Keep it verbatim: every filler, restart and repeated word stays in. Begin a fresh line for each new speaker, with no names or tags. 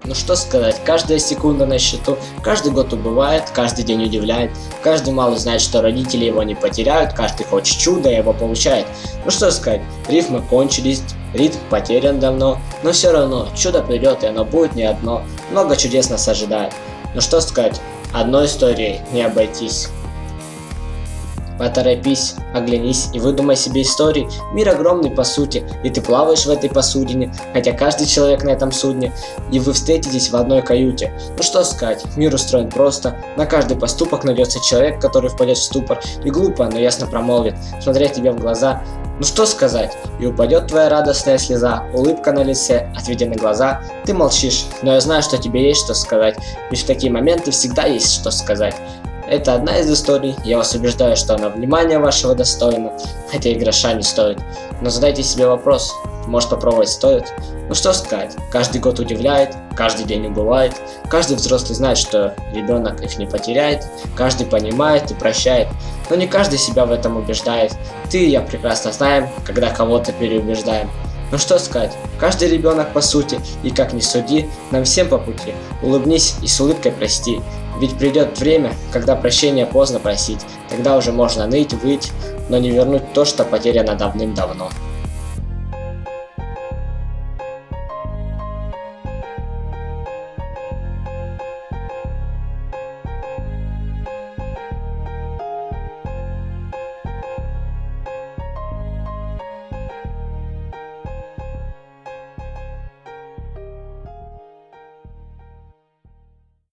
Ну что сказать, каждая секунда на счету, каждый год убывает, каждый день удивляет, каждый малый знает, что родители его не потеряют, каждый хочет чуда и его получает. Ну что сказать, рифмы кончились, ритм потерян давно, но все равно чудо придет и оно будет не одно, много чудес нас ожидает. Ну что сказать, одной историей не обойтись. Поторопись, оглянись и выдумай себе истории. Мир огромный по сути, и ты плаваешь в этой посудине, хотя каждый человек на этом судне, и вы встретитесь в одной каюте. Ну что сказать, мир устроен просто, на каждый поступок найдется человек, который впадет в ступор, и глупо, но ясно промолвит, смотря тебе в глаза. Ну что сказать, и упадет твоя радостная слеза, улыбка на лице, отведены глаза, ты молчишь, но я знаю, что тебе есть что сказать, ведь в такие моменты всегда есть что сказать. Это одна из историй, я вас убеждаю, что она внимания вашего достойна, хотя и гроша не стоит. Но задайте себе вопрос, может попробовать стоит? Ну что сказать, каждый год удивляет, каждый день убывает, каждый взрослый знает, что ребенок их не потеряет, каждый понимает и прощает, но не каждый себя в этом убеждает. Ты и я прекрасно знаем, когда кого-то переубеждаем. Ну что сказать, каждый ребенок по сути, и как ни суди, нам всем по пути. Улыбнись и с улыбкой прости, ведь придет время, когда прощения поздно просить, тогда уже можно ныть, выть, но не вернуть то, что потеряно давным-давно.